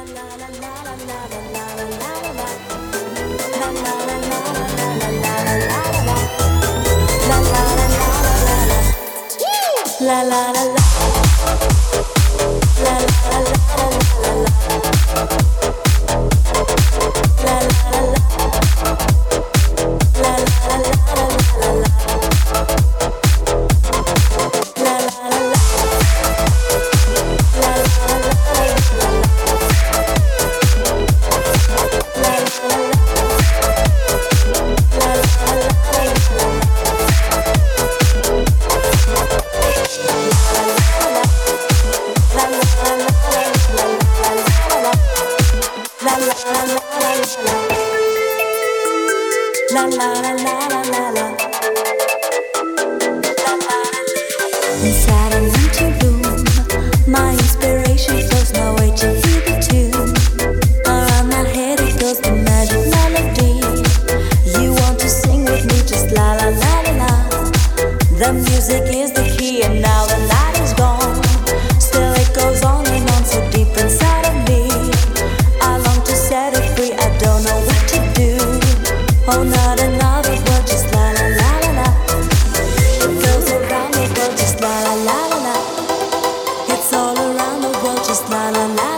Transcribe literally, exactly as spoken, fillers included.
La la la la. La la la la la la la. La la la la. La la la la la la. La la la la. La la la la la la. La la la la. La la la la la. La la la la la la la. Inside an empty room, my inspiration flows my way to hear the tune. Around my head it goes the magic melody. You want to sing with me, just la la la la la. The music is the key, and now the night is gone. Still it goes on and on, so deep inside of me. I long to set it free, I don't know what to do. Oh, not another word, just la la la la la. It goes around the world, just la la la la la. It's all around the world, just la la la.